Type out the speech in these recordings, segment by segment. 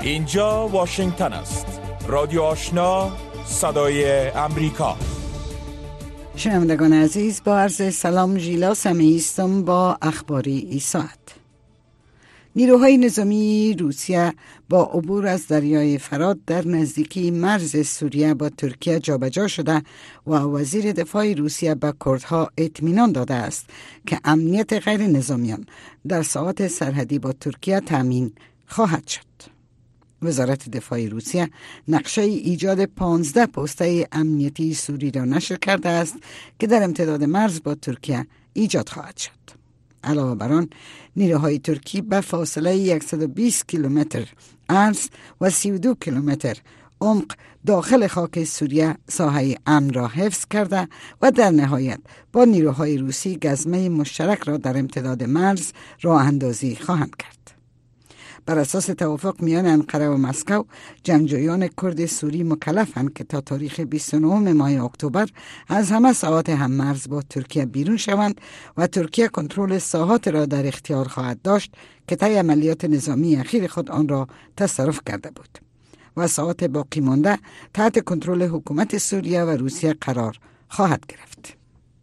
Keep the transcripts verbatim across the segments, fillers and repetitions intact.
اینجا واشنگتن است. رادیو آشنا، صدای امریکا. شنوندگان عزیز، با عرض سلام ژیلا سمیعی هستم با اخباری این ساعت. نیروهای نظامی روسیه با عبور از دریای فرات در نزدیکی مرز سوریه با ترکیه جابجا شده و وزیر دفاع روسیه به کردها اطمینان داده است که امنیت غیر نظامیان در ساحات سرحدی با ترکیه تامین خواهد شد. وزارت دفاع روسیه نقشه ایجاد پانزده پسته امنیتی سوری را نشر کرده است که در امتداد مرز با ترکیه ایجاد خواهد شد. علاوه بر آن، نیروهای ترکی به فاصله صد و بیست کیلومتر عرض و سی و دو کیلومتر عمق داخل خاک سوریه ساحه امن را حفظ کرده و در نهایت با نیروهای روسی گزمه مشترک را در امتداد مرز راه اندازی خواهند کرد. بر اساس توافق میان انقره و مسکو، جنگجویان کرد سوری مکلفند که تا تاریخ بیست و نهم ماه اکتبر از همه ساحات هممرز با ترکیه بیرون شوند و ترکیه کنترل ساحات را در اختیار خواهد داشت که طی عملیات نظامی اخیر خود آن را تصرف کرده بود و ساحات باقی مانده تحت کنترل حکومت سوریه و روسیه قرار خواهد گرفت.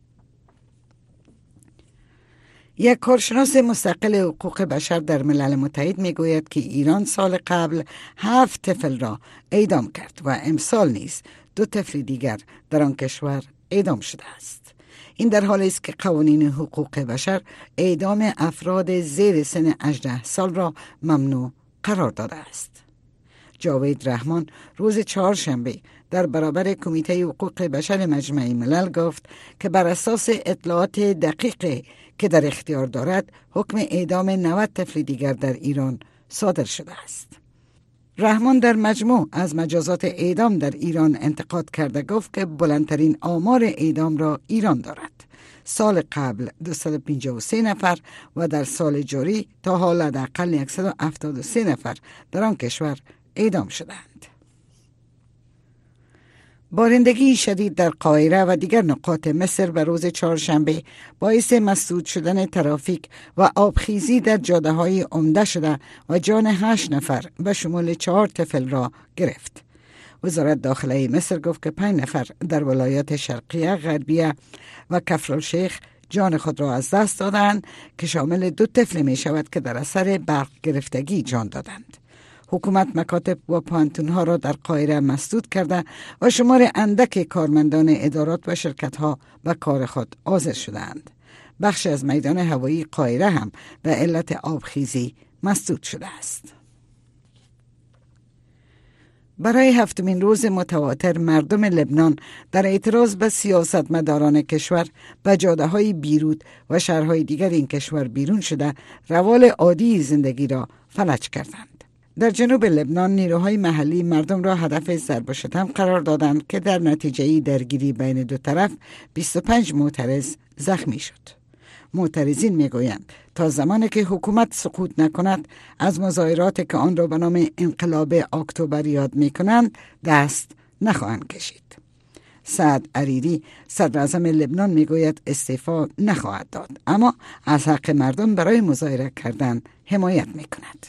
یک کارشناس مستقل حقوق بشر در ملل متحد میگوید که ایران سال قبل هفت طفل را اعدام کرد و امسال نیز دو طفل دیگر در آن کشور اعدام شده است. این در حالی است که قوانین حقوق بشر اعدام افراد زیر سن هجده سال را ممنوع قرار داده است. جاوید رحمان روز چهارشنبه در برابر کمیته حقوق بشر مجمع ملل گفت که بر اساس اطلاعات دقیق که در اختیار دارد، حکم اعدام نود طفل دیگر در ایران صادر شده است. رحمان در مجموع از مجازات اعدام در ایران انتقاد کرده گفت که بلندترین آمار اعدام را ایران دارد. سال قبل دویست و پنجاه و سه نفر و در سال جاری تا حال حداقل صد و هفتاد و سه نفر در آن کشور اعدام شدند. بارندگی شدید در قاهره و دیگر نقاط مصر به روز چهارشنبه باعث مسدود شدن ترافیک و آبخیزی در جاده‌های عمده شده و جان هشت نفر به شمول چهار طفل را گرفت. وزارت داخله مصر گفت که پنج نفر در ولایات شرقیه، غربیه و کفرالشیخ جان خود را از دست دادند که شامل دو طفل می شود که در اثر برق گرفتگی جان دادند. حکومت مکاتب و پانتونها را در قاهره مسدود کرده و شمار اندک کارمندان ادارات و شرکت‌ها به کار خود حاضر شدند. بخش از میدان هوایی قاهره هم به علت آبخیزی مسدود شده است. برای هفتمین روز متواتر مردم لبنان در اعتراض به سیاستمداران کشور به جاده‌های بیروت و شهرهای دیگر این کشور بیرون شده روال عادی زندگی را فلج کردند. در جنوب لبنان نیروهای محلی مردم را هدف ضرب و شتم قرار دادند که در نتیجه درگیری بین دو طرف بیست و پنج معترض زخمی شد. معترضین میگویند تا زمانی که حکومت سقوط نکند از مظاهرات که آن را به نام انقلاب اکتبر یاد میکنند دست نخواهند کشید. سعد عریری صدر اعظم لبنان میگوید استعفا نخواهد داد، اما از حق مردم برای مظاهره کردن حمایت میکند.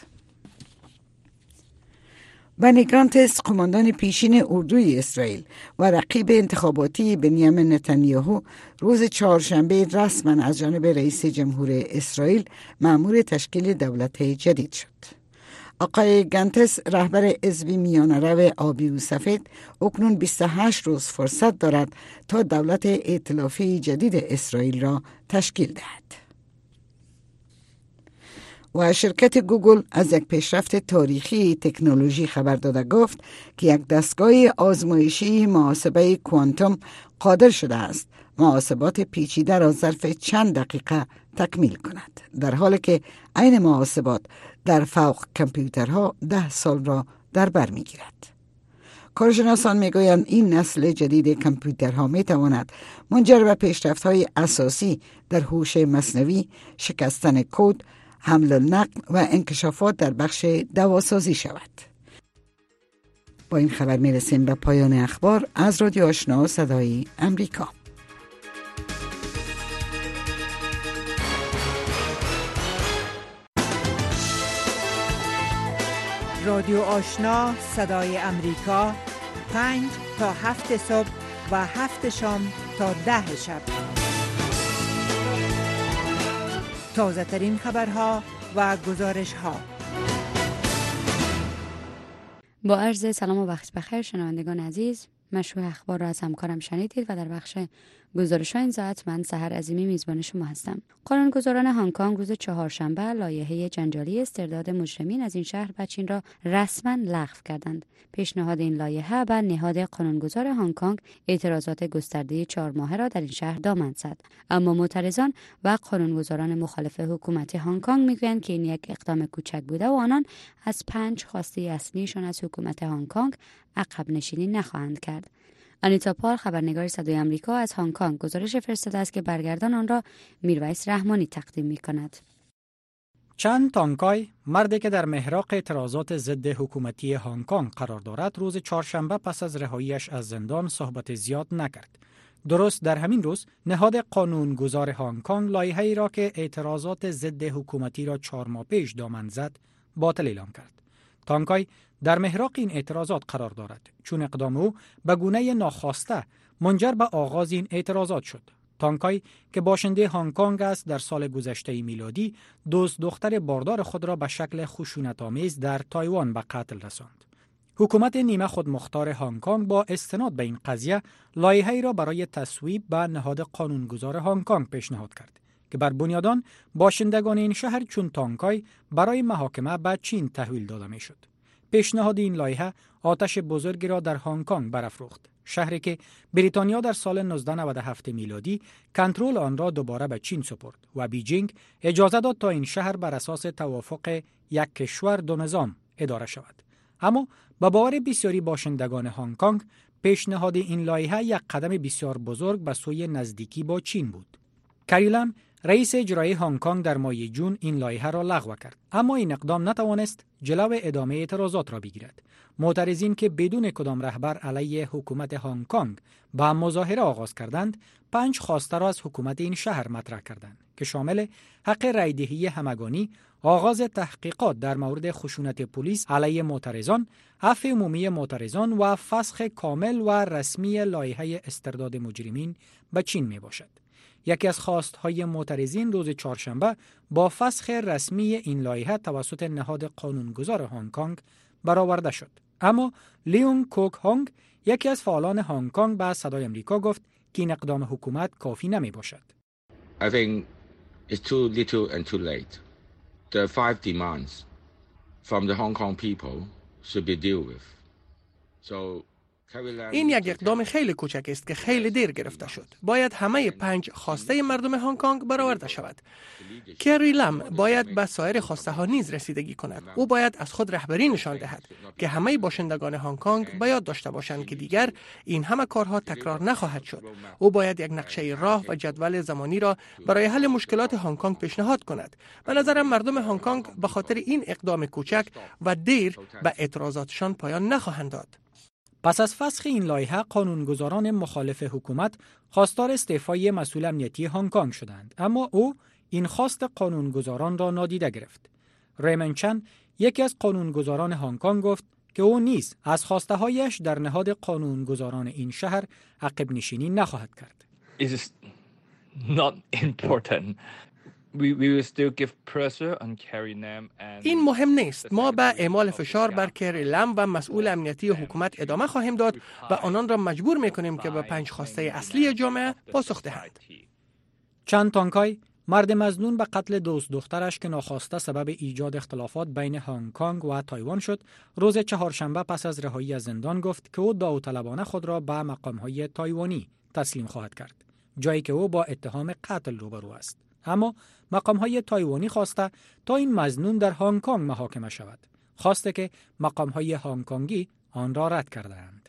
بنی گانتس، قماندان پیشین اردوی اسرائیل و رقیب انتخاباتی بنیامین نتانیاهو، روز چهارشنبه رسما از جانب رئیس جمهور اسرائیل مأمور تشکیل دولت جدید شد. آقای گانتس، رهبر حزب میانه‌رو آبی و سفید، اکنون بیست و هشت روز فرصت دارد تا دولت ائتلافی جدید اسرائیل را تشکیل دهد. و شرکت گوگل از یک پیشرفت تاریخی تکنولوژی خبر داده گفت که یک دستگاه آزمایشی محاسبه کوانتوم قادر شده است محاسبات پیچیده را ظرف چند دقیقه تکمیل کند، در حالی که این محاسبات در فوق کامپیوترها ده سال را در بر میگیرد. کارشناسان میگویند این نسل جدید کامپیوترها میتواند منجر به پیشرفت‌های اساسی در هوش مصنوعی، شکستن کد، حمل و نقل و انکشافات در بخش دواسازی شود. با این خبر میرسیم به پایان اخبار از رادیو آشنا صدای امریکا. رادیو آشنا صدای امریکا، پنج تا هفت صبح و هفت شام تا ده شب. تازه ترین خبرها و گزارش ها. با عرض سلام و وقت بخیر شنوندگان عزیز، مشروع اخبار را از همکارم شنیدید و در بخش گزارش ها این ساعت من سحر عظیمی میزبان شما هستم. قانونگذاران هنگ کنگ روز چهارشنبه لایحه جنجالی استرداد مجرمین از این شهر و چین را رسما لغو کردند. پیشنهاد این لایحه به نهاد قانونگذار هنگ کنگ اعتراضات گسترده چهار ماهه را در این شهر دامن زد، اما معترضان و قانونگذاران مخالف حکومت هنگ کنگ میگویند که این یک اقدام کوچک بوده و آنان از پنج خواسته اصلیشان از حکومت هنگ کنگ عقب نشینی نخواهند کرد. انیتا پال خبرنگار صدای آمریکا از هنگ کنگ گزارش فرستاده است که برگردان آن را میرویس رحمانی تقدیم می‌کند. چن تانگکای، مردی که در محراق اعتراضات ضد حکومتی هنگ کنگ قرار دارد، روز چهارشنبه پس از رهاییش از زندان صحبت زیاد نکرد. درست در همین روز نهاد قانونگذار هنگ کنگ لایحه‌ای را که اعتراضات ضد حکومتی را چهار ماه پیش دامن زد باطل اعلام کرد. تانگکای در محراق این اعتراضات قرار دارد چون اقدام او به گونه ناخواسته منجر به آغاز این اعتراضات شد. تانگکای که باشنده هنگ کنگ است، در سال گذشته میلادی دوست دختر باردار خود را به شکل خشونت‌آمیز در تایوان به قتل رساند. حکومت نیمه خودمختار هنگ کنگ با استناد به این قضیه لایحه‌ای را برای تصویب به نهاد قانونگذار هنگ کنگ پیشنهاد کرد که بر بنیاد آن باشندگان این شهر چون تانگکای برای محاکمه به چین تحویل داده میشد. پیشنهاد این لایحه آتش بزرگی را در هنگ کنگ برافروخت، شهری که بریتانیا در سال نوزده نود و هفت میلادی کنترل آن را دوباره به چین سپرد و بیجینگ اجازه داد تا این شهر بر اساس توافق یک کشور دو نظام اداره شود. اما با باور بسیاری باشندگان هنگ کنگ پیشنهاد این لایحه یک قدم بسیار بزرگ به سوی نزدیکی با چین بود. کری لم، رئیس اجرایی هنگ کنگ، در ماه جون این لایحه را لغو کرد، اما این اقدام نتوانست جلو ادامه اعتراضات را بگیرد. معترضین که بدون کدام رهبر علیه حکومت هنگ کنگ با مظاهره آغاز کردند، پنج خواسته را از حکومت این شهر مطرح کردند که شامل حق رایدهی همگانی، آغاز تحقیقات در مورد خشونت پلیس علیه معترضان، عفو عمومی معترضان و فسخ کامل و رسمی لایحه استرداد مجرمین به چین می باشد. یکی از خواستهای معترضین روز چهارشنبه با فسخ رسمی این لایحه توسط نهاد قانونگذار هنگ کنگ برآورده شد. اما لیون کوک هونگ، یکی از فعالان هنگ کنگ، به صدای آمریکا گفت که این اقدام حکومت کافی نمی باشد. I think it's too little and too late. The five demands from the Hong Kong people should be dealt with. So این یک اقدام خیلی کوچک است که خیلی دیر گرفته شد. باید همه پنج خواسته مردم هنگ کنگ برآورده شود. کری لم باید به سایر خواسته ها نیز رسیدگی کند. او باید از خود رهبری نشان دهد که همه باشندگان هنگ کنگ باید داشته باشند که دیگر این همه کارها تکرار نخواهد شد. او باید یک نقشه راه و جدول زمانی را برای حل مشکلات هنگ کنگ پیشنهاد کند. به نظرم مردم هنگ کنگ به خاطر این اقدام کوچک و دیر به اعتراضاتشان پایان نخواهند داد. پس از فسخ این لایحه، قانونگذاران مخالف حکومت خواستار استعفای مسئول امنیتی هنگ کنگ شدند، اما او این خواست قانونگذاران را نادیده گرفت. ریمن چن، یکی از قانونگذاران هنگ کنگ، گفت که او نیز از خواسته هایش در نهاد قانونگذاران این شهر عقب نشینی نخواهد کرد. It is not important. We, we will still give pressure on Carrie Lam and این مهم نیست. ما به اعمال فشار بر کری لم و مسئول امنیتی حکومت ادامه خواهیم داد و آنان را مجبور می‌کنیم که به پنج خواسته اصلی جامعه پاسخ دهند. چن تانگکای، مرد مظنون به قتل دوست دخترش که ناخواسته سبب ایجاد اختلافات بین هنگ کنگ و تایوان شد، روز چهارشنبه پس از رهایی از زندان گفت که او داوطلبانه خود را به مقام‌های تایوانی تسلیم خواهد کرد، جایی که او با اتهام قتل روبرو است. اما مقام‌های تایوانی خواسته تا این مظنون در هنگ کنگ محاکمه شود، خواسته که مقام‌های هنگ کنگی آن را رد کرده‌اند.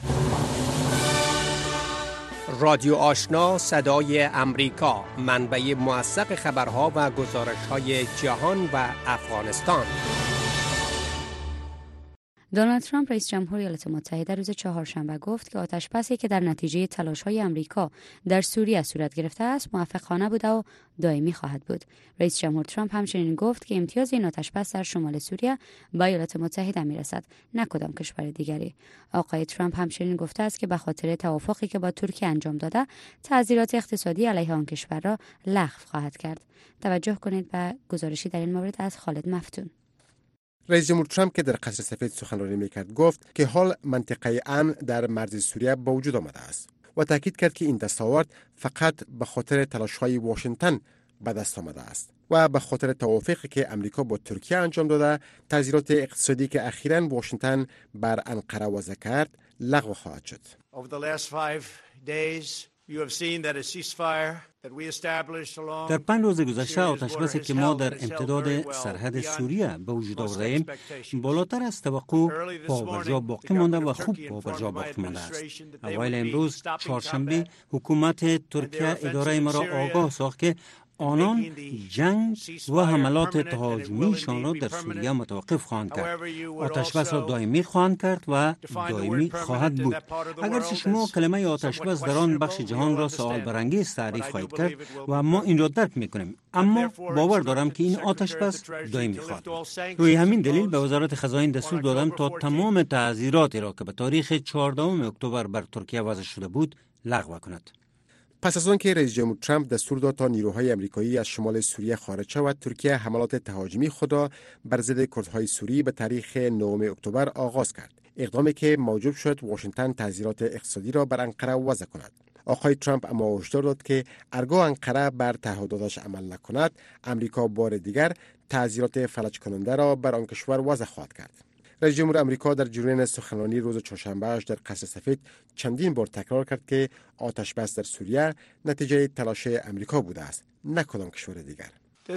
رادیو آشنا صدای امریکا، منبع موثق خبرها و گزارش‌های جهان و افغانستان. دونالد ترامپ رئیس جمهور ایالات متحده روز چهارشنبه گفت که آتش‌بسی که در نتیجه تلاش‌های آمریکا در سوریه صورت گرفته است موفقانه بوده و دائمی خواهد بود. رئیس جمهور ترامپ همچنین گفت که امتیاز این آتش‌بس در شمال سوریه به ایالات متحده میرسد، نه کدام کشور دیگری. آقای ترامپ همچنین گفته است که به خاطر توافقی که با ترکیه انجام داده، تعزیرات اقتصادی علیه آن کشور را لغو خواهد کرد. توجه کنید به گزارشی در این مورد از خالد مفتون. رئیس جمهور ترامپ که در قصر سفید سخنرانی میکرد گفت که حال منطقه امن در مرز سوریه به وجود آمده است و تاکید کرد که این دستاورد فقط به خاطر تلاش‌های واشنگتن به دست آمده است و به خاطر توافقی که امریکا با ترکیه انجام داده، تعزیرات اقتصادی که اخیراً واشنگتن بر انقره وضع کرد لغو خواهد شد. در پنج روز گذشته آتش‌بسی که ما در امتداد سرحد سوریه به وجود آورده‌ایم بالاتر از توقع پابرجا باقی مانده و خوب پابرجا باقی مانده است. اوایل امروز چهارشنبه حکومت ترکیه اداره ما را آگاه ساخت که آنان جنگ و حملات تهاجمیشان را در سوریه متوقف خواهند کرد. آتش‌بس را دائمی خواهند کرد و دائمی خواهد بود. اگرچه شما کلمه آتش‌بس در آن بخش جهان را سوال برانگیز تعریف خواهید کرد و ما این را درک می‌کنیم، اما باور دارم که این آتش‌بس دائمی خواهد بود. روی همین دلیل به وزارت خزائن دستور دادم تا تمام تعزیراتی را که به تاریخ چهاردهم اکتبر بر ترکیه وضع شده بود لغو کند. پس از آن که رئیس جمهور ترامپ دستور داد تا نیروهای آمریکایی از شمال سوریه خارج شود، ترکیه حملات تهاجمی خود را بر ضد کردهای سوری به تاریخ نهم اکتبر آغاز کرد. اقدامی که موجب شد واشنگتن تعزیرات اقتصادی را بر انقره وضع کند. آقای ترامپ اما هشدار داد که هرگاه انقره بر تعهداتش عمل نکند، آمریکا بار دیگر تعزیرات فلج کننده را بر آن کشور وضع خواهد کرد. رئیس جمهور آمریکا در جریان سخنرانی روز چهارشنبه در قصر سفید چندین بار تکرار کرد که آتش‌بس در سوریه نتیجه تلاش آمریکا بوده است، نه کدام کشور دیگر.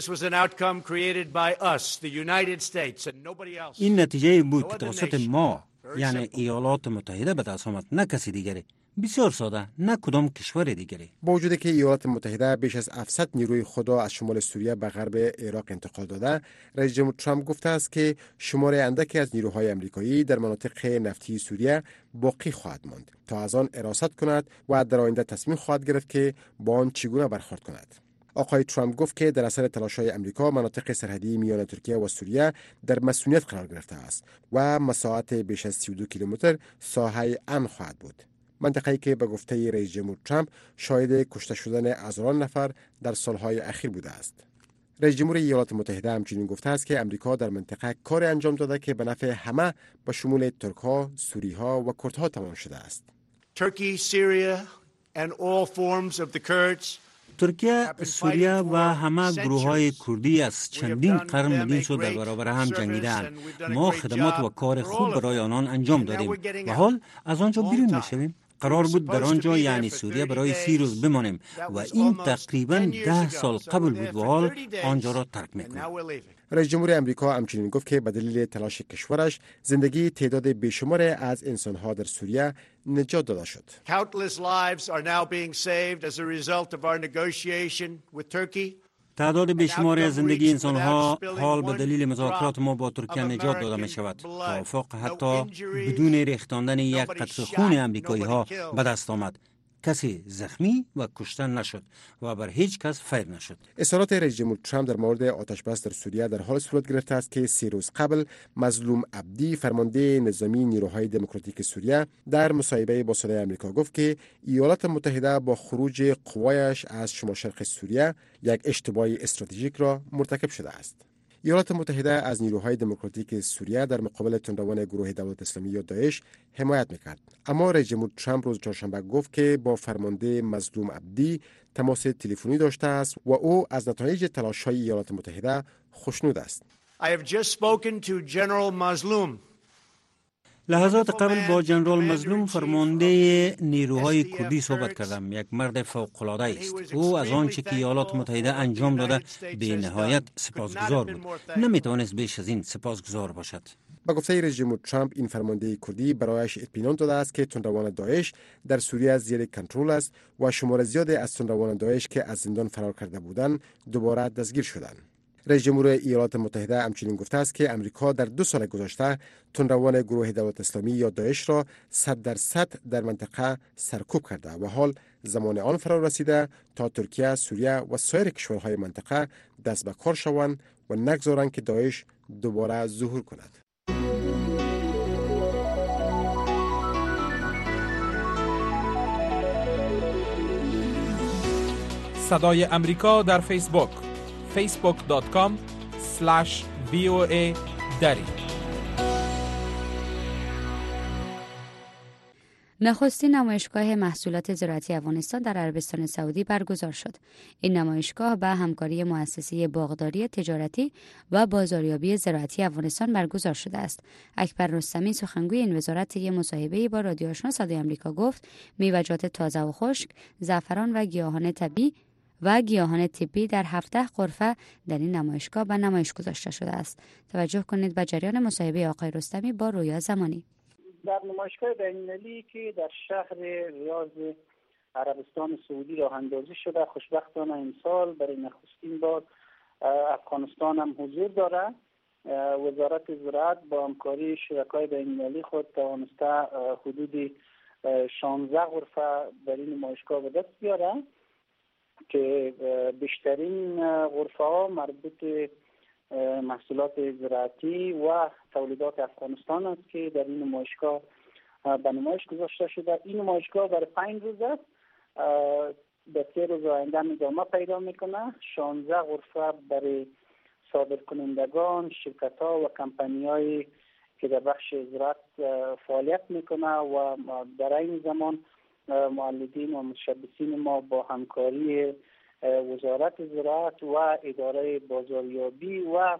این نتیجه بود که توسط ما، یعنی ایالات متحده به دست آمد، نه کسی دیگری. بسیار ساده، نه کدام کشور دیگری. با وجودی که ایالات متحده بیش از هفتصد نیروی خود را از شمال سوریه به غرب عراق انتقال داده، رئیس جمهور ترامپ گفته است که شمار اندکی از نیروهای آمریکایی در مناطق نفتی سوریه باقی خواهد ماند تا از آن حراست کند و در آینده تصمیم خواهد گرفت که با آن چگونه برخورد کند. آقای ترامپ گفت که در اثر تلاش‌های آمریکا مناطق سرحدی میان ترکیه و سوریه در مسئولیت قرار گرفته است و مساحت بیش از سی و دو کیلومتر ساحه امن خواهد بود. منطقه‌ای که به گفته رئیس جمهور ترامپ شاهد کشته شدن هزاران نفر در سالهای اخیر بوده است. رئیس جمهور ایالات متحده همچنین گفته است که آمریکا در منطقه کار انجام داده که به نفع همه به شمول ترک‌ها، سوری‌ها و کردها تمام شده است. Turkey, Syria and all forms of the Kurds ترکیه، سوریه و همه گروه های کردی از چندین قرن مدین شد در برابر هم جنگیدند. ما خدمات و کار خوب برای آنان انجام دادیم و حال از آنجا بیرون میشویم. قرار بود در آنجا یعنی سوریه برای سی روز بمانیم و این تقریباً ده سال قبل بود و حال آنجا را ترک میکنیم. رئیس جمهور آمریکا همچنین گفت که به دلیل تلاش کشورش زندگی تعداد بیشمار از انسانها در سوریه نجات داده شد. تعداد بیشماری از زندگی انسانها حال به دلیل مذاکرات ما با ترکیه نجات داده می شود. توافق حتی بدون ریختاندن یک قطره خون آمریکایی ها به دست آمد. کسی زخمی و کشتن نشد و بر هیچ کس فیر نشد. اظهارات رئیس جمهور ترامپ در مورد آتش‌بس در سوریه در حال صورت گرفته است که سه روز قبل مظلوم عبدی، فرمانده نظامی نیروهای دموکراتیک سوریه، در مصاحبه با صدای آمریکا گفت که ایالات متحده با خروج قوایش از شمال شرق سوریه یک اشتباه استراتژیک را مرتکب شده است. ایالات متحده از نیروهای دموکراتیک سوریه در مقابل تندروان گروه دولت اسلامی یا داعش حمایت میکرد. اما رئیس جمهور ترامپ روز چهارشنبه گفت که با فرمانده مظلوم عبدی تماس تلفنی داشته است و او از نتایج تلاش‌های ایالات متحده خوشنود است. I have just spoken to General Mazloum. لحظات قبل با جنرال مظلوم فرمانده نیروهای کردی صحبت کردم. یک مرد فوق‌العاده است. او از آنچه که ایالات متحده انجام داده به نهایت سپاسگزار بود. نمیتوانست بیش از این سپاسگزار باشد. با گفته رئیس جمهور ترامپ این فرمانده کردی برایش اطمینان داده است که تندروان داعش در سوریه زیر کنترل است و شمار زیادی از تندروان داعش که از زندان فرار کرده بودند دوباره دستگیر شدند. رئیس جمهور ایالات متحده همچنین گفته است که امریکا در دو سال گذشته تندروان گروه دولت اسلامی یا داعش را صد درصد در منطقه سرکوب کرده و حال زمان آن فرا رسیده تا ترکیه، سوریه و سایر کشورهای منطقه دست به کار شوند و نگذارند که داعش دوباره ظهور کند. صدای امریکا در فیسبوک فیسبوک دات کام اسلش وی او ای دری. نخستین نمایشگاه محصولات زراعتی افغانستان در عربستان سعودی برگزار شد. این نمایشگاه به همکاری مؤسسه باغداری تجارتی و بازاریابی زراعتی افغانستان برگزار شده است. اکبر رستمی سخنگوی این وزارت طی مصاحبه‌ای با رادیو آشنا صدای آمریکا گفت میوه‌جات تازه و خشک، زعفران و گیاهان طبیعی و گیاهان طبی در هفده غرفه در این نمایشگاه به نمایش گذاشته شده است. توجه کنید به جریان مصاحبه آقای رستمی با رویا زمانی. در نمایشگاه بین‌المللی که در شهر ریاض عربستان سعودی راه اندازی شده، خوشبختانه این سال برای نخستین بار افغانستان هم حضور داره. وزارت زراعت با همکاری شرکای بین‌المللی خود توانسته حدود شانزده غرفه در این نمایشگاه به دست بیاره که بیشترین غرفه ها مربوط محصولات زراعتی و تولیدات افغانستان است که در این نمایشگاه به نمایش گذاشته شده. این نمایشگاه برای پنج روز است، به سه روز آینده ادامه پیدا میکنه. شانزده غرفه برای صادرکنندگان، شرکت ها و کمپانی هایی که در بخش زراعت فعالیت میکنه و در این زمان مولدین و متشبثین ما با همکاری وزارت زراعت و اداره بازاریابی و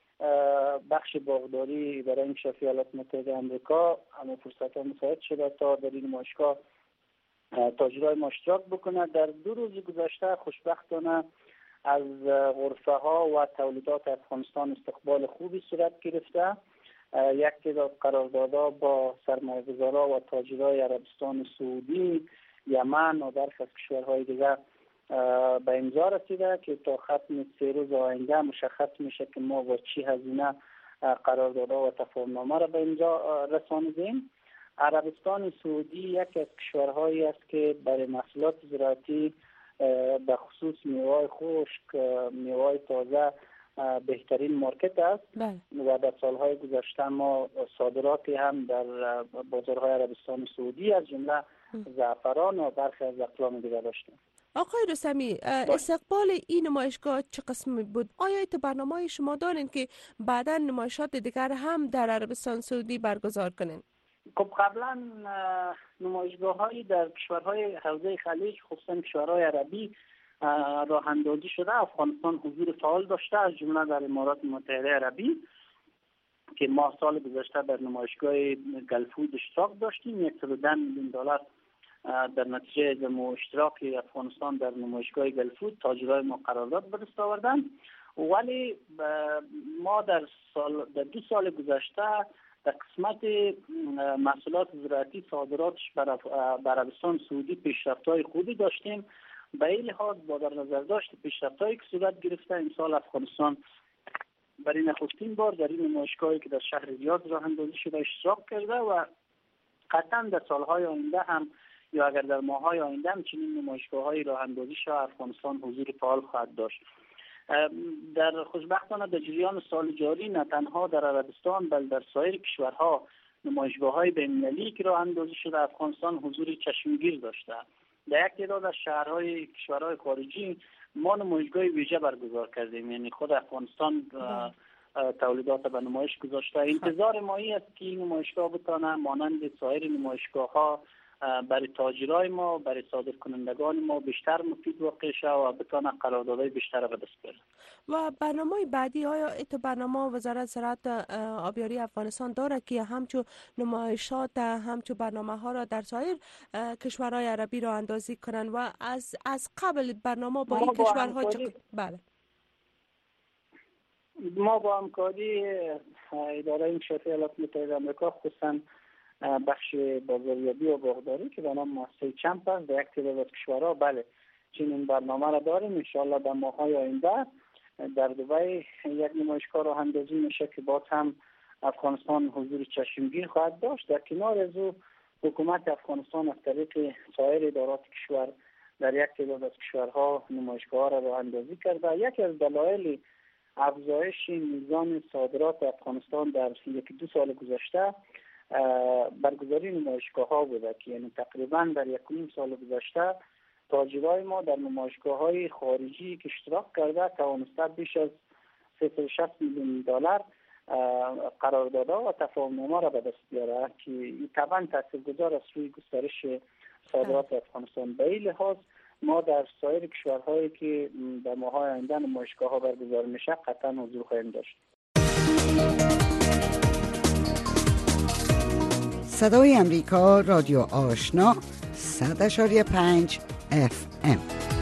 بخش باغداری اداره انکشافی ایالات متحده آمریکا همه فرصت ها مساعد شده تا در این نمایشگاه تاجرای ما اشتراک بکنه. در دو روز گذشته خوشبختانه از غرفه ها و تولیدات افغانستان استقبال خوبی صورت گرفته. یک تعداد قراردادها با سرمایه‌گذارا و تاجرای عربستان سعودی، یمن و برخی از کشورهای دیگر به امضا رسیده که تا ختم سه روز آینده مشخص میشه که ما با چی هزینه قراردادها و تفاهم‌نامه را به امضا رسانیدیم. عربستان سعودی یکی از کشورهایی است که برای محصولات زراعتی به خصوص میوه‌های خشک، میوه‌های تازه بهترین مارکت است و در سالهای گذشته ما صادراتی هم در بازارهای عربستان سعودی از جمله زعفران و برخی از اقلام دیگر داشتیم. آقای رستمی، استقبال این نمایشگاه چه قسمی بود؟ آیا تو برنامه شما دارین که بعدا نمایشات دیگر هم در عربستان سعودی برگزار کنین؟ خب قبلا نمایشگاه هایی در کشورهای حوزه خلیج خصوصا کشورهای عربی راه اندازی شده. افغانستان حضور فعال داشته از جمله در امارات متحده عربی که ما سال گذشته در نمایشگاه گلفود اشتراک داشتیم. صد و ده میلیون دلار در نتیجه از اشتراک افغانستان در نمایشگاه گلفود تاجرای ما قرارداد به دست آوردن. ولی ما در سال در دو سال گذشته در قسمت محصولات زراعتی صادراتش بر عربستان سعودی پیشرفت‌های خوبی داشتیم. به این لحاظ با در نظر داشت پیشرفت‌هایی که صورت گرفته امسال افغانستان برای نخستین بار در این نمایشگاهی که در شهر ریاض راه اندازی شده اشتراک کرده و قطعا در سالهای آینده هم یا اگر در ماه‌های آینده هم چنین نمایشگاه‌های راه اندازی شده افغانستان حضور فعال خواهد داشت. در خوشبختانه در جریان سال جاری نه تنها در عربستان بلکه در سایر کشورها نمایشگاه‌های بین‌المللی که راه اندازی شده افغانستان حضور چشمگیر داشته. در یک تعداد از شهرهای کشورهای خارجی ما نمایشگاه ویژه برگزار کردیم، یعنی خود افغانستان تولیدات به نمایش گذاشته. انتظار ما است که این نمایشگاه بتونه مانند سایر نمایشگاه‌ها برای تاجرای ما، برای صادرکنندگان ما بیشتر مفید واقع شه و بتونه قراردادهای بیشتر به دست بیاره. و برنامه بعدی آیا ایت برنامه وزارت زراعت آبیاری افغانستان داره که همچون نمایشات همچون برنامه ها را در سایر کشورهای عربی را اندازی کنن و از از قبل برنامه با این کشورها چه... بله ما با همکاری اداره انکشافی ایالات متحده آمریکا خصوصا بخش بازاریابی و باغداری که به نام مؤسسه چمپ است در یک تعداد از کشورها بله چنین برنامه را داریم. ان شاءالله در ماه‌های آینده در دبی یک نمایشگاه راه اندازی میشه که باز هم افغانستان حضور چشمگیر خواهد داشت. در کنار از او حکومت افغانستان از طریق سایر ادارات کشور در یک تعداد از کشورها نمایشگاه را راه اندازی کرده. یکی از دلایل افزایش میزان صادرات افغانستان در یک دو سال گذشته برگزاری نمایشگاه ها بوده که یعنی تقریبا در یک نیم سال گذشته تاجرای ما در نمایشگاه های خارجی که اشتراک کرده توانسته بیش از سه تا شصت میلیون دلار قراردادها و تفاهم‌نامه را به دست بیاره که طبعا تاثیرگذار است روی گسترش صادرات افغانستان. به این لحاظ ما در سایر کشورهایی که در ماه‌های آینده نمایشگاه ها برگزار میشه قطعا حضور خواهیم داشت. صدای امریکا رادیو آشنا صد اشاری پنج اف ام.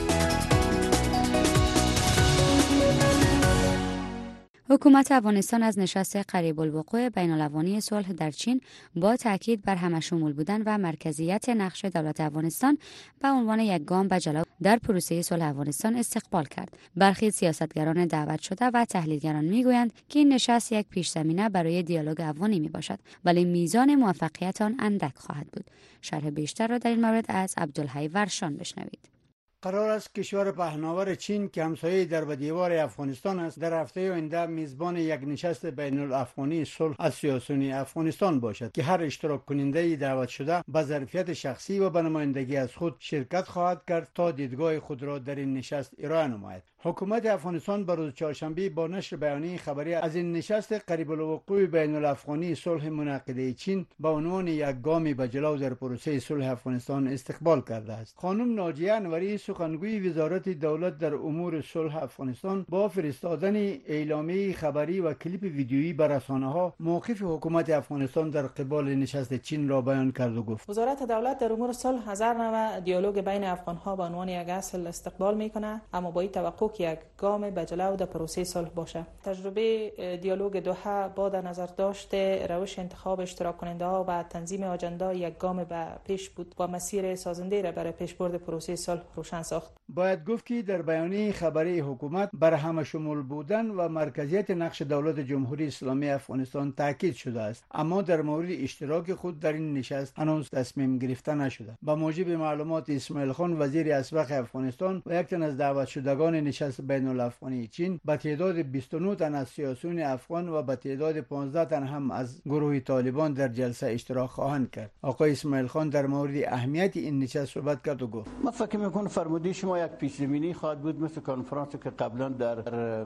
حکومت افغانستان از نشست قریب الوقوع بین الاقوایی صلح در چین با تاکید بر همشمول بودن و مرکزیت نقش دولت افغانستان به عنوان یک گام به جلو در پروسه صلح افغانستان استقبال کرد. برخی سیاستگران دعوت شده و تحلیلگران میگویند که این نشست یک پیش‌زمینه برای دیالوگ افغانی میباشد، ولی میزان موفقیت آن اندک خواهد بود. شرح بیشتر را در این مورد از عبدالحی ورشان بشنوید. قرار است کشور پهناور چین که همسایه در و دیوار افغانستان است در هفته آینده میزبان یک نشست بین الافغانی صلح از سیاسیون افغانستان باشد که هر اشتراک کننده دعوت شده به ظرفیت شخصی و به نمایندگی از خود شرکت خواهد کرد تا دیدگاه خود را در این نشست ارائه نماید. حکومت افغانستان بر روز چهارشنبه با نشر بیانیه خبری از این نشست قریب الوقوع بین الافغانی صلح منعقده چین به عنوان یک گام به جلو در پروسه صلح افغانستان استقبال کرده است. خانم ناجیه انوری سخنگوی وزارت دولت در امور صلح افغانستان با فرستادن اعلامیه خبری و کلیپ ویدیویی بر رسانه‌ها موقف حکومت افغانستان در قبال نشست چین را بیان کرد و گفت: وزارت دولت در امور صلح از هر نوع دیالوگ بین افغان‌ها به عنوان یک اصل استقبال می‌کند، اما با این توقع که یک گام به جلو در پروسه صلح باشه. تجربه دیالوگ دوحه با در نظر داشته روش انتخاب اشتراک کننده‌ها و تنظیم آجنده یک گام به پیش بود و مسیر سازنده را برای پیشبرد پروسه صلح روشن ساخت. باید گفت که در بیانیه خبری حکومت بر همه شمول بودن و مرکزیت نقش دولت جمهوری اسلامی افغانستان تاکید شده است، اما در مورد اشتراک خود در این نشست هنوز تصمیم گرفته نشده. با موجب معلومات اسماعیل خان وزیر اسبق افغانستان و یک تن از دعوت شدگان نشست بین الافغانی چین به تعداد بیست و نه تن از سیاسیون افغان و به تعداد پانزده تن هم از گروه طالبان در جلسه اشتراک خواهند کرد. آقای اسماعیل خان در مورد اهمیت این نشست صحبت کرد و گفت: من فکر می‌کنم فرموده شما یک پیش‌زمینی خواهد بود مثل کنفرانسی که قبلا در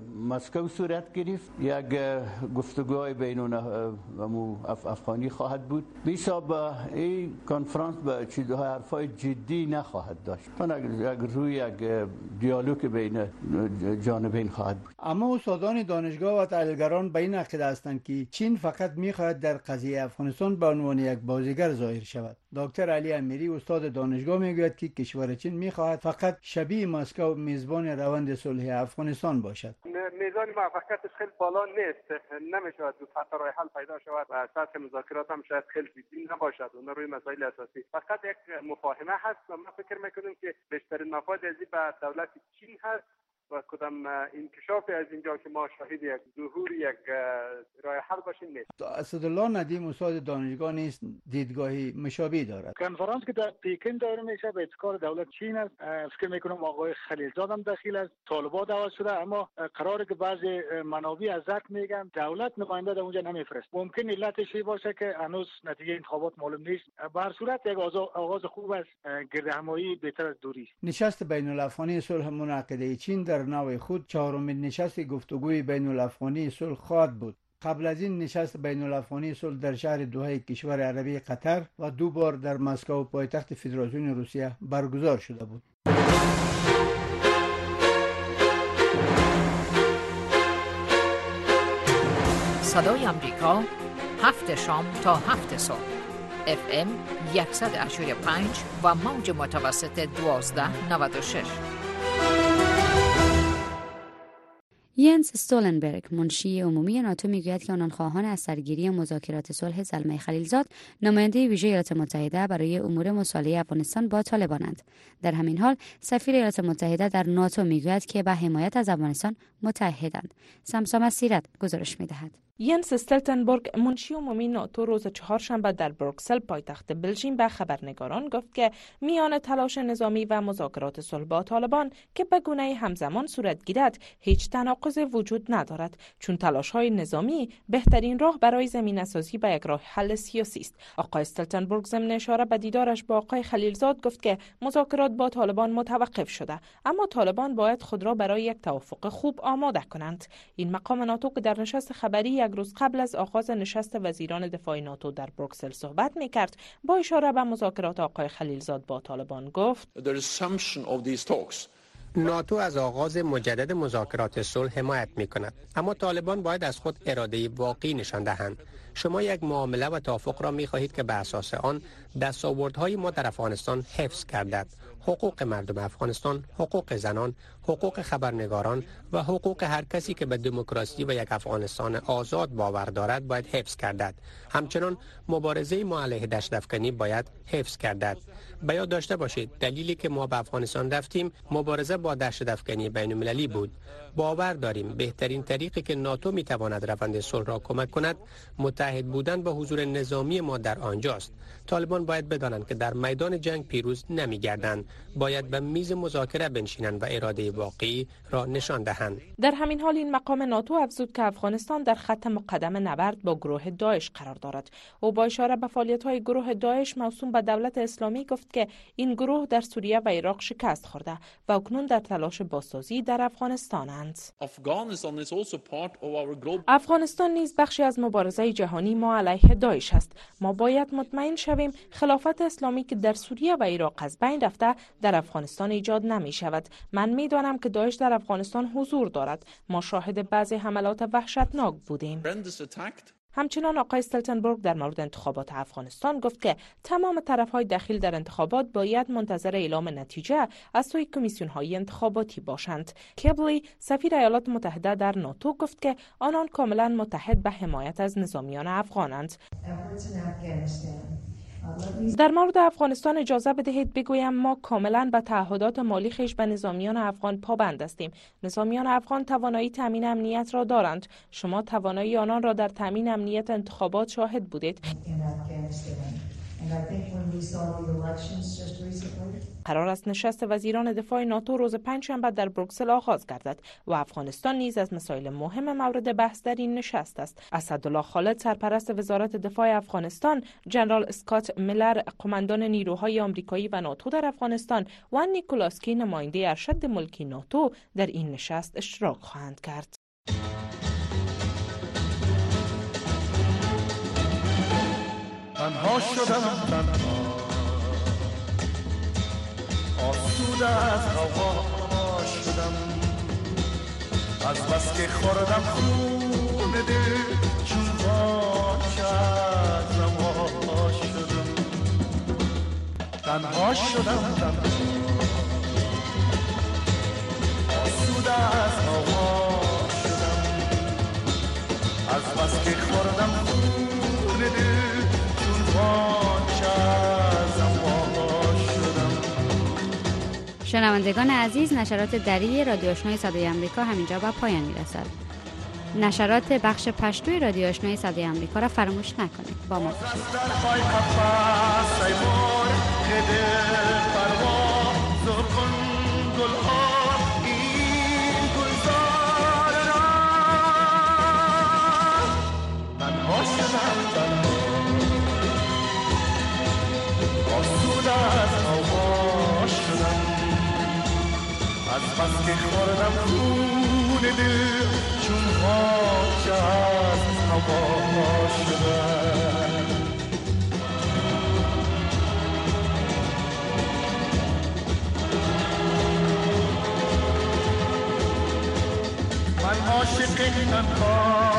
مسکو صورت گرفت، یک گفتگوهای بین افغانی خواهد بود. بی‌حساب این کنفرانس به چیزهای حرفای جدی نخواهد داشت، اگر روی یک دیالوگ بین جانبین خواهد بود. اما استادان دانشگاه و تحلیلگران به این عقیده هستند که چین فقط می‌خواهد در قضیه افغانستان به عنوان یک بازیگر ظاهر شود. دکتر علی امیری استاد دانشگاه میگوید که کشور چین می‌خواهد فقط شبیه مسکو میزبان روند صلح افغانستان باشد. میزان موفقیتش خیلی بالا نیست، نمی‌شود فقط راه حل پیدا شود و سطح مذاکرات هم شاید خیلی جدی نباشد. اون روی مسائل اساسی فقط یک مفاهمه هست و ما فکر می‌کنیم که بیشترین مفاد ازی به دولت چین هست و کدام انکشافی از اینجا که ما شاهد یک ظهور یک راه حل باشیم نیست. اسدالله ندیم استاد دانشگاه نیست دیدگاهی مشابه دارد. کنفرانس که در پکن داره میشه به ابتکار دولت چین است. فکر میکنم آقای خلیلزاد هم دخیل است، طالبان دعوت شده، اما قراره که بعضی منابع از ذات میگن دولت نماینده در اونجا نمیفرست. ممکن علتش این باشه که هنوز نتیجه انتخابات معلوم نیست. به هر صورت یک آغاز خوب است، گردهمایی بهتر از دوری. نشست بین الافغانی صلح منعقده چین در نوع خود چهارمین نشست گفتگوی بین الافغانی صلح خواهد بود. قبل از این نشست بین الافغانی صلح در شهر دوحه کشور عربی قطر و دو بار در مسکو پایتخت فدراسیون روسیه برگزار شده بود. صدای امریکا هفت شام تا هفت صبح اف ام صد و پنج و موج متوسط دوازده نود و شش. ینس استولنبرگ منشی عمومی ناتو میگوید که آنان خواهان از سرگیری مذاکرات صلح زلمه خلیلزاد نماینده ویژه ایالات متحده برای امور مصالحه افغانستان با طالبانند. در همین حال سفیر ایالات متحده در ناتو میگوید که به حمایت از افغانستان متحدند. سمسام از سیرت گزارش میدهد. ینس استولتنبرگ منشی عمومی ناتو روز چهارشنبه در بروکسل پایتخت بلژیم به خبرنگاران گفت که میان تلاش نظامی و مذاکرات صلح با طالبان که به گونه همزمان صورت گیرد هیچ تناقض وجود ندارد، چون تلاش‌های نظامی بهترین راه برای زمینه‌سازی به یک راه حل سیاسی است. آقای استولتنبرگ ضمن اشاره به دیدارش با آقای خلیلزاد گفت که مذاکرات با طالبان متوقف شده، اما طالبان باید خود را برای یک توافق خوب آماده کنند. این مقام ناتو که در نشست خبری یک روز قبل از آغاز نشست وزیران دفاع ناتو در بروکسل صحبت می‌کرد، با اشاره به مذاکرات آقای خلیلزاد با طالبان گفت: ناتو از آغاز مجدد مذاکرات صلح حمایت می‌کند، اما طالبان باید از خود اراده واقعی نشان دهند. شما یک معامله و توافق را می‌خواهید که بر اساس آن دستاوردهای ما در افغانستان حفظ گردد. حقوق مردم افغانستان، حقوق زنان، حقوق خبرنگاران و حقوق هر کسی که به دموکراسی و یک افغانستان آزاد باور دارد باید حفظ گردد. همچنان مبارزه ما علیه دشت‌افکنی باید حفظ گردد. به یاد داشته باشید دلیلی که ما به افغانستان رفتیم مبارزه با دشت‌افکنی بین‌المللی بود. باور داریم بهترین طریقی که ناتو می‌تواند روند صلح را کمک کند متحد بودن با حضور نظامی ما در آنجاست. طالبان باید بدانند که در میدان جنگ پیروز نمی‌گردند، باید به میز مذاکره بنشینند و اراده واقعی را نشان دهند. در همین حال این مقام ناتو افزود که افغانستان در خط مقدم نبرد با گروه داعش قرار دارد. او با اشاره به فعالیت‌های گروه داعش موسوم به دولت اسلامی گفت که این گروه در سوریه و عراق شکست خورده و اکنون در تلاش بازسازی در افغانستانند. افغانستان نیز بخشی از مبارزه جهانی ما علیه داعش است. ما باید مطمئن شویم خلافت اسلامی که در سوریه و عراق از بین رفته در افغانستان ایجاد نمی شود. من می دانم که داعش در افغانستان حضور دارد. ما شاهد بعضی حملات وحشتناک بودیم. همچنان آقای استولتنبرگ در مورد انتخابات افغانستان گفت که تمام طرف‌های دخیل در انتخابات باید منتظر اعلام نتیجه از سوی کمیسیون‌های انتخاباتی باشند. کبلی سفیر ایالات متحده در ناتو گفت که آنان کاملا متحد به حمایت از نظامیان افغانند. در مورد افغانستان اجازه بدهید بگویم ما کاملا به تعهدات مالی خویش به نظامیان افغان پابند هستیم. نظامیان افغان توانایی تامین امنیت را دارند. شما توانایی آنان را در تامین امنیت انتخابات شاهد بودید. قرار است نشست وزیران دفاع ناتو روز پنجشنبه در بروکسل آغاز گردد و افغانستان نیز از مسائل مهم مورد بحث در این نشست است. اسدالله خالد سرپرست وزارت دفاع افغانستان، جنرال اسکات میلر قماندان نیروهای آمریکایی و ناتو در افغانستان و نیکولاسکی نماینده ارشد ملکی ناتو در این نشست اشتراک خواهند کرد. تنها شدم تنها آسوده از هوا شدم از بس که خوردم خون دل چون باش از روا شدم تنها شدم تنها آسوده از هوا شدم از بس که خوردم خون دل شنوندگان عزیز، نشرات دری رادیو آشنای صدای آمریکا همینجا به پایان میرسد. نشرات بخش پشتوی رادیو آشنای صدای آمریکا را فراموش نکنید. با ما باشید. از بس که خوردم خون دل چون خاک از هوا شدم من عاشق تنها